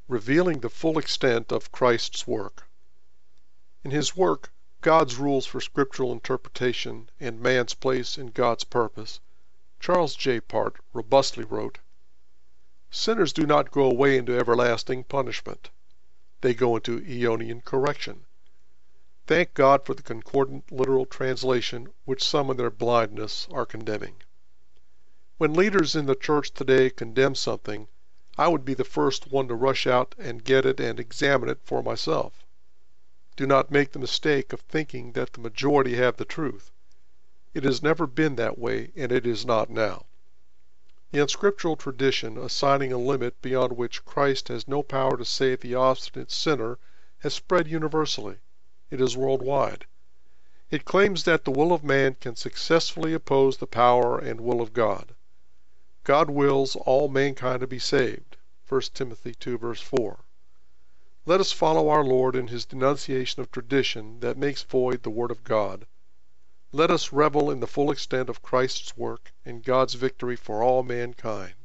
revealing the full extent of Christ's work. In his work, God's Rules for Scriptural Interpretation and Man's Place in God's Purpose, Charles J. Part robustly wrote, "Sinners do not go away into everlasting punishment. They go into aeonian correction. Thank God for the concordant literal translation which some in their blindness are condemning. When leaders in the church today condemn something, I would be the first one to rush out and get it and examine it for myself. Do not make the mistake of thinking that the majority have the truth. It has never been that way, and it is not now. The unscriptural tradition assigning a limit beyond which Christ has no power to save the obstinate sinner has spread universally. It is worldwide. It claims that the will of man can successfully oppose the power and will of God. God wills all mankind to be saved. 1 Timothy 2 verse 4. Let us follow our Lord in his denunciation of tradition that makes void the word of God. Let us revel in the full extent of Christ's work and God's victory for all mankind.